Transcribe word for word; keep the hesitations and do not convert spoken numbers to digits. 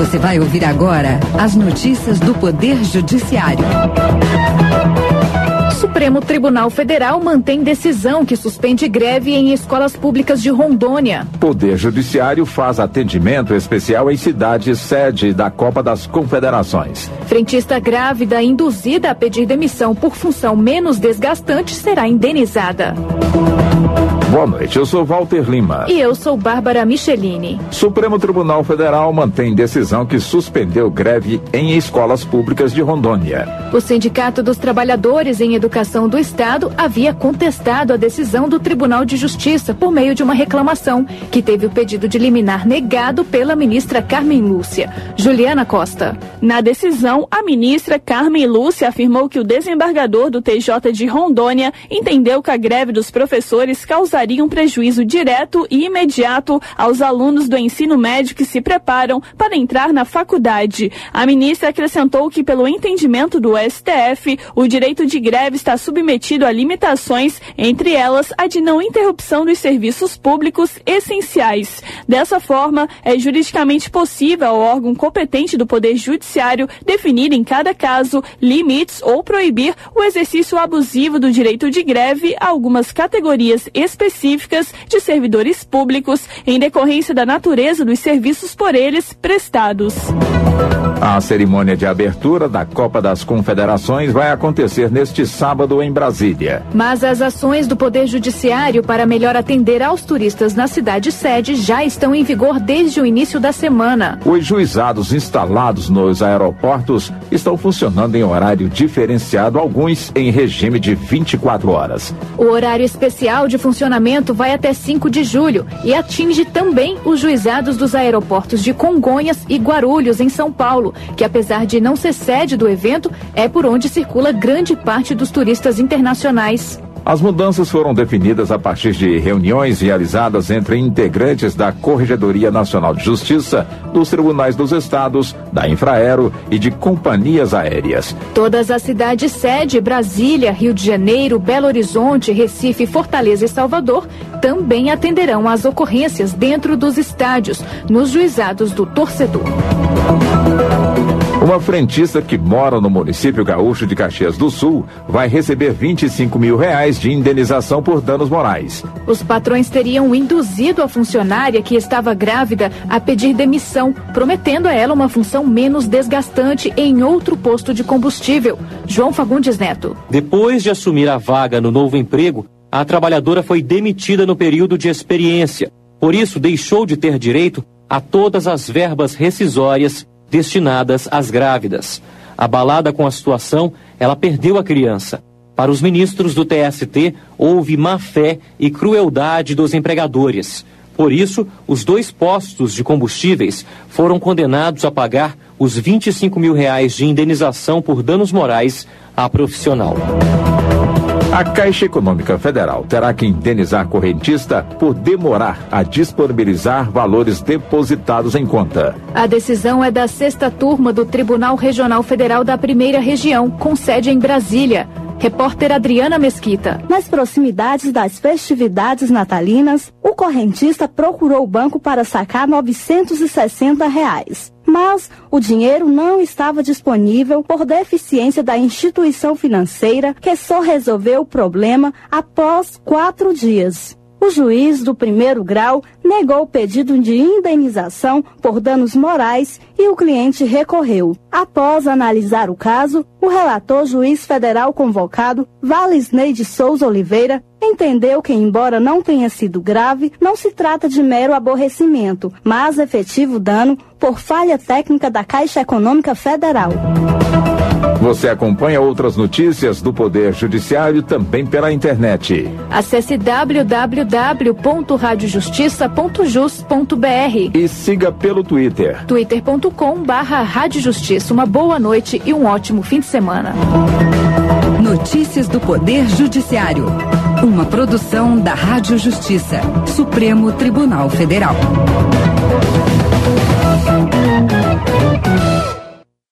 Você vai ouvir agora as notícias do Poder Judiciário. O Supremo Tribunal Federal mantém decisão que suspende greve em escolas públicas de Rondônia. Poder Judiciário faz atendimento especial em cidade sede da Copa das Confederações. Frentista grávida induzida a pedir demissão por função menos desgastante será indenizada. Boa noite, eu sou Walter Lima. E eu sou Bárbara Michelini. Supremo Tribunal Federal mantém decisão que suspendeu greve em escolas públicas de Rondônia. O Sindicato dos Trabalhadores em Educação do Estado havia contestado a decisão do Tribunal de Justiça por meio de uma reclamação, que teve o pedido de liminar negado pela ministra Carmen Lúcia. Juliana Costa. Na decisão, a ministra Carmen Lúcia afirmou que o desembargador do T J de Rondônia entendeu que a greve dos professores causaria um prejuízo direto e imediato aos alunos do ensino médio que se preparam para entrar na faculdade. A ministra acrescentou que, pelo entendimento do S T F, o direito de greve está submetido a limitações, entre elas a de não interrupção dos serviços públicos essenciais. Dessa forma, é juridicamente possível ao órgão competente do Poder Judiciário definir em cada caso limites ou proibir o exercício abusivo do direito de greve a algumas categorias específicas de servidores públicos em decorrência da natureza dos serviços por eles prestados. A cerimônia de abertura da Copa das Confederações vai acontecer neste sábado em Brasília. Mas as ações do Poder Judiciário para melhor atender aos turistas na cidade sede já estão em vigor desde o início da semana. Os juizados instalados nos aeroportos estão funcionando em horário diferenciado, alguns em regime de vinte e quatro horas. O horário especial de funcionamento vai até cinco de julho e atinge também os juizados dos aeroportos de Congonhas e Guarulhos, em São Paulo, que apesar de não ser sede do evento, é por onde circula grande parte dos turistas internacionais. As mudanças foram definidas a partir de reuniões realizadas entre integrantes da Corregedoria Nacional de Justiça, dos Tribunais dos Estados, da Infraero e de companhias aéreas. Todas as cidades sede, Brasília, Rio de Janeiro, Belo Horizonte, Recife, Fortaleza e Salvador, também atenderão às ocorrências dentro dos estádios, nos juizados do torcedor. Uma frentista que mora no município gaúcho de Caxias do Sul vai receber vinte e cinco mil reais de indenização por danos morais. Os patrões teriam induzido a funcionária que estava grávida a pedir demissão, prometendo a ela uma função menos desgastante em outro posto de combustível. João Fagundes Neto. Depois de assumir a vaga no novo emprego, a trabalhadora foi demitida no período de experiência. Por isso, deixou de ter direito a todas as verbas rescisórias destinadas às grávidas. Abalada com a situação, ela perdeu a criança. Para os ministros do T S T, houve má-fé e crueldade dos empregadores. Por isso, os dois postos de combustíveis foram condenados a pagar os vinte e cinco mil reais de indenização por danos morais à profissional. A Caixa Econômica Federal terá que indenizar correntista por demorar a disponibilizar valores depositados em conta. A decisão é da sexta turma do Tribunal Regional Federal da Primeira Região, com sede em Brasília. Repórter Adriana Mesquita. Nas proximidades das festividades natalinas, o correntista procurou o banco para sacar novecentos e sessenta reais. Mas o dinheiro não estava disponível por deficiência da instituição financeira, que só resolveu o problema após quatro dias. O juiz do primeiro grau negou o pedido de indenização por danos morais e o cliente recorreu. Após analisar o caso, o relator juiz federal convocado, Valisney de Souza Oliveira, entendeu que, embora não tenha sido grave, não se trata de mero aborrecimento, mas efetivo dano por falha técnica da Caixa Econômica Federal. Você acompanha outras notícias do Poder Judiciário também pela internet. Acesse w w w ponto rádio justiça ponto jus ponto b r e siga pelo Twitter. twitter ponto com barra rádio justiça. Uma boa noite e um ótimo fim de semana. Notícias do Poder Judiciário. Uma produção da Rádio Justiça, Supremo Tribunal Federal.